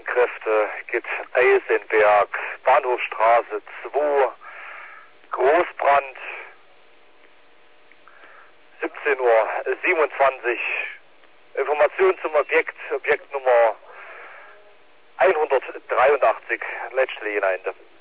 Einsatzkräfte gibt Eisenberg, Bahnhofstraße 2, Großbrand, 17:27 Uhr. Information zum Objekt, Objekt Nummer 183, letzte Ende.